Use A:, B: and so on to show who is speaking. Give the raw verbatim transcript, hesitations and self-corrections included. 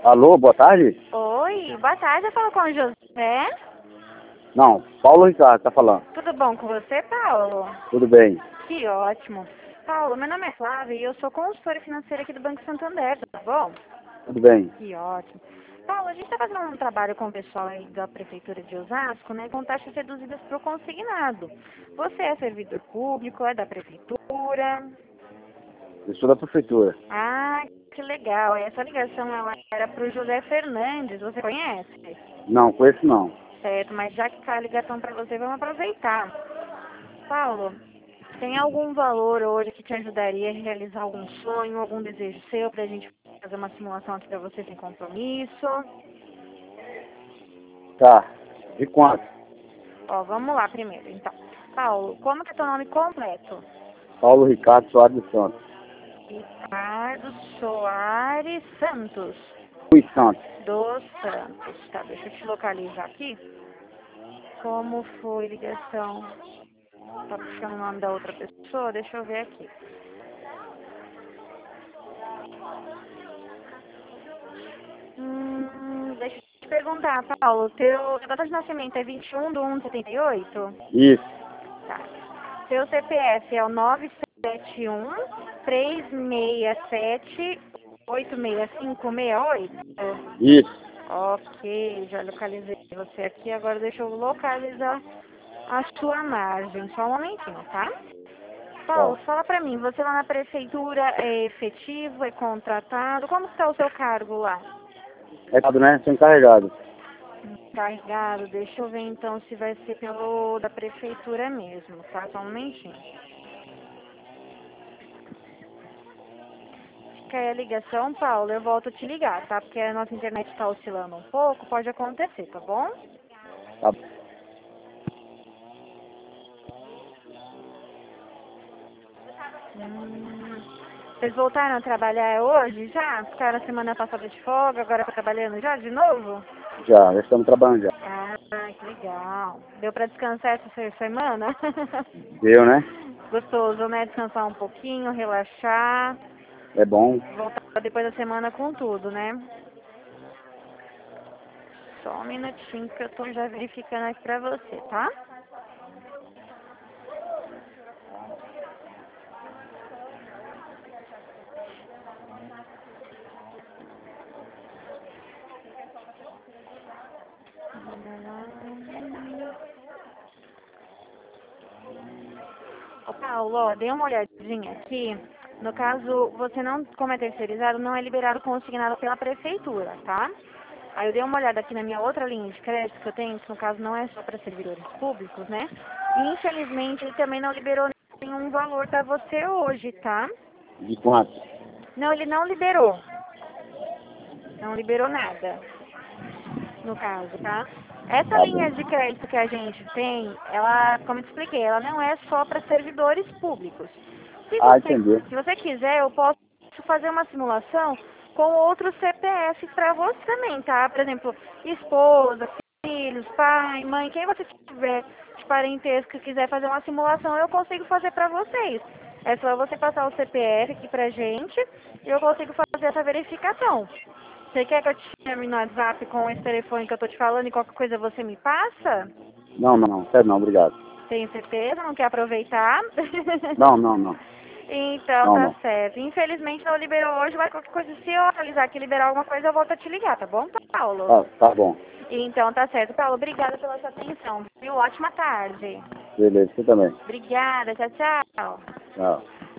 A: Alô, boa tarde?
B: Oi, boa tarde, eu falo com o José.
A: Não, Paulo Ricardo tá falando.
B: Tudo bom com você, Paulo?
A: Tudo bem.
B: Que ótimo. Paulo, meu nome é Flávia e eu sou consultora financeira aqui do Banco Santander, tá bom?
A: Tudo bem.
B: Que ótimo. Paulo, a gente está fazendo um trabalho com o pessoal aí da Prefeitura de Osasco, né, com taxas reduzidas para o consignado. Você é servidor público, é da Prefeitura?
A: Eu sou da prefeitura.
B: Ah, que legal. Essa ligação ela era para o José Fernandes, você conhece?
A: Não, conheço não.
B: Certo, mas já que tá a ligação para você, vamos aproveitar. Paulo, tem algum valor hoje que te ajudaria a realizar algum sonho, algum desejo seu para a gente fazer uma simulação aqui para você sem compromisso?
A: Tá. De quanto?
B: Ó, vamos lá primeiro, então. Paulo, como que é teu nome completo?
A: Paulo Ricardo Soares dos Santos.
B: Ricardo Soares Santos.
A: Luiz Santos.
B: Dos Santos. Tá, deixa eu te localizar aqui. Como foi a ligação? Tá puxando o nome da outra pessoa? Deixa eu ver aqui. Hum, deixa eu te perguntar, Paulo, teu data de nascimento é vinte e um de um de setenta e oito?
A: Isso.
B: Tá. Seu C P F é o nove sete um, três seis sete, oito seis cinco seis oito?
A: Isso.
B: Ok, já localizei você aqui. Agora deixa eu localizar a sua margem. Só um momentinho, tá? Paulo,
A: Tá.
B: fala pra mim, você lá na prefeitura é efetivo, é contratado? Como está o seu cargo lá?
A: Recado, né? Sou encarregado.
B: Encarregado, deixa eu ver então se vai ser pelo da prefeitura mesmo, tá? Só um momentinho. Fica aí a ligação, Paulo, eu volto a te ligar, tá? Porque a nossa internet está oscilando um pouco, pode acontecer, tá bom?
A: Tá.
B: Hum, vocês voltaram a trabalhar hoje já? Ficaram semana passada de folga, agora tá trabalhando já de novo?
A: Já, já estamos trabalhando já.
B: Ah, que legal. Deu pra descansar essa semana?
A: Deu, né?
B: Gostoso, né? Descansar um pouquinho, relaxar,
A: É bom.
B: voltar depois da semana com tudo, né? Só um minutinho que eu tô já verificando aqui pra você, tá? Ô, Paulo, ó, dei uma olhadinha aqui. No caso, você não, como é terceirizado, não é liberado consignado pela prefeitura, tá? Aí eu dei uma olhada aqui na minha outra linha de crédito que eu tenho, que no caso não é só para servidores públicos, né? E infelizmente ele também não liberou nenhum valor para você hoje, tá?
A: De quanto?
B: Não, ele não liberou. Não liberou nada, no caso, tá? Essa
A: Tá bom.
B: linha de crédito que a gente tem, ela, como eu te expliquei, ela não é só para servidores públicos. Se
A: Ah,
B: você,
A: entendeu.
B: se você quiser, eu posso fazer uma simulação com outros C P Fs para você também, tá? Por exemplo, esposa, filhos, pai, mãe, quem você tiver de parentesco que quiser fazer uma simulação, eu consigo fazer para vocês. É só você passar o C P F aqui pra gente e eu consigo fazer essa verificação. Você quer que eu te chame no WhatsApp com esse telefone que eu tô te falando e qualquer coisa você me passa?
A: Não, não, não. Sério não, obrigado.
B: Tenho certeza? Não quer aproveitar?
A: Não, não, não.
B: Então
A: Não,
B: tá
A: não.
B: certo. Infelizmente não liberou hoje, mas qualquer coisa, se eu analisar que liberar alguma coisa, eu volto a te ligar, tá bom, Paulo?
A: Tá, tá bom.
B: Então tá certo. Paulo, obrigada pela sua atenção, viu? Ótima tarde.
A: Beleza, você também.
B: Obrigada, tchau, tchau.
A: Tchau.